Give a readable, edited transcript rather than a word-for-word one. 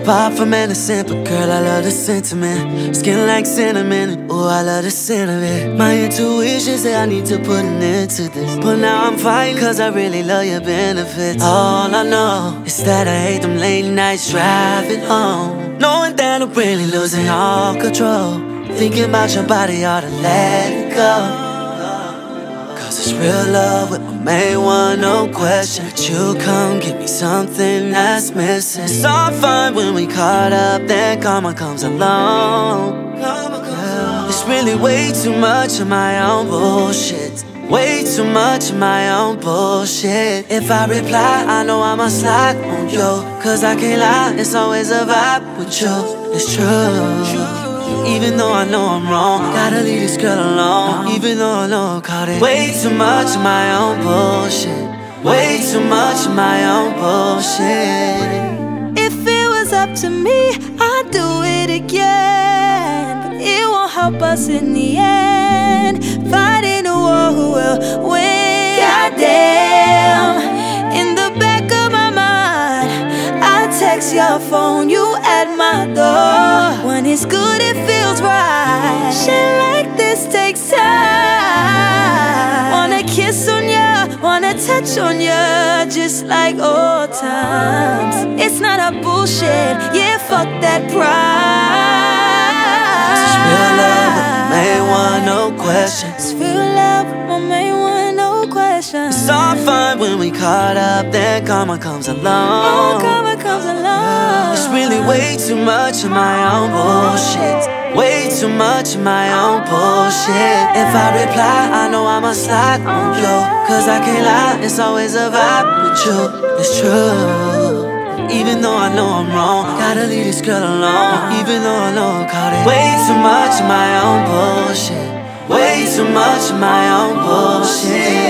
Far from innocent, but girl, I love the sentiment. Skin like cinnamon, ooh, I love the scent of it. My intuition say I need to put an end to this, but now I'm fighting cause I really love your benefits. All I know is that I hate them late nights driving home, knowing that I'm really losing all control. Thinking about your body, ought to let it go. It's real love with my main one, no question. That you come give me something that's missing. It's all fun when we caught up, then karma comes along. It's really way too much of my own bullshit. Way too much of my own bullshit. If I reply, I know I must slide on you, cause I can't lie, it's always a vibe with you. It's true. Even though I know I'm wrong, gotta leave this girl alone. Even though I know I'm caught in way too much of my own bullshit. Way too much of my own bullshit. If it was up to me, I'd do it again, but it won't help us in the end. Fighting a war who will win. Goddamn. In the back of my mind, I text your phone, you at my door. When it's good, it feels right. Shit like this takes time. Wanna kiss on ya, wanna touch on ya, just like old times. It's not a bullshit, yeah, fuck that pride. It's real love with my main one, no question. It's real love with my main one, no question. It's all fun when we caught up, then karma comes along. Oh, karma comes along. It's really way too much of my own bullshit. Way too much of my own bullshit. If I reply, I know I must slide on you, cause I can't lie, it's always a vibe with you. It's true. Even though I know I'm wrong, gotta leave this girl alone. Even though I know I'm caught in way too much of my own bullshit. Way too much of my own bullshit.